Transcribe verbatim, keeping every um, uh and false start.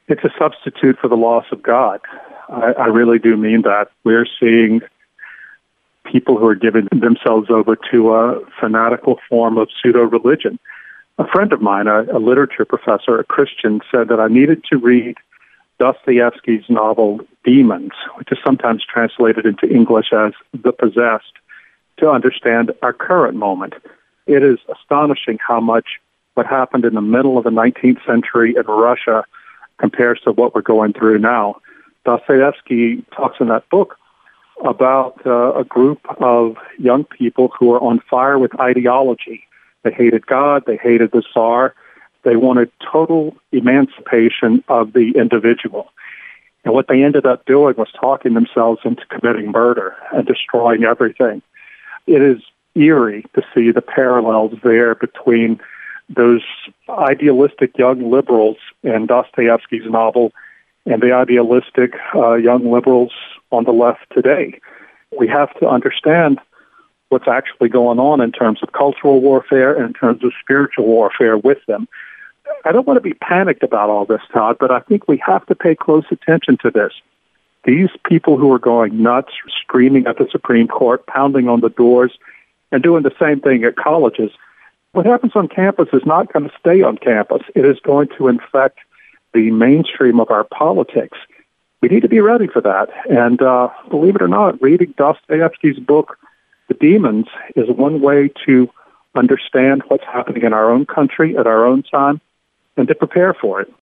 It's a substitute for the loss of God. I, I really do mean that. We're seeing people who are giving themselves over to a fanatical form of pseudo-religion. A friend of mine, a, a literature professor, a Christian, said that I needed to read Dostoevsky's novel Demons, which is sometimes translated into English as The Possessed, to understand our current moment. It is astonishing how much what happened in the middle of the nineteenth century in Russia compares to what we're going through now. Dostoevsky talks in that book about uh, a group of young people who are on fire with ideology. They hated God, they hated the Tsar, they wanted total emancipation of the individual. And what they ended up doing was talking themselves into committing murder and destroying everything. It is eerie to see the parallels there between those idealistic young liberals in Dostoevsky's novel and the idealistic uh, young liberals on the left today. We have to understand what's actually going on in terms of cultural warfare and in terms of spiritual warfare with them. I don't want to be panicked about all this, Todd, but I think we have to pay close attention to this. These people who are going nuts, screaming at the Supreme Court, pounding on the doors, and doing the same thing at colleges, what happens on campus is not going to stay on campus. It is going to infect the mainstream of our politics. We need to be ready for that. And uh, believe it or not, reading Dostoevsky's book, The Demons, is one way to understand what's happening in our own country at our own time and to prepare for it.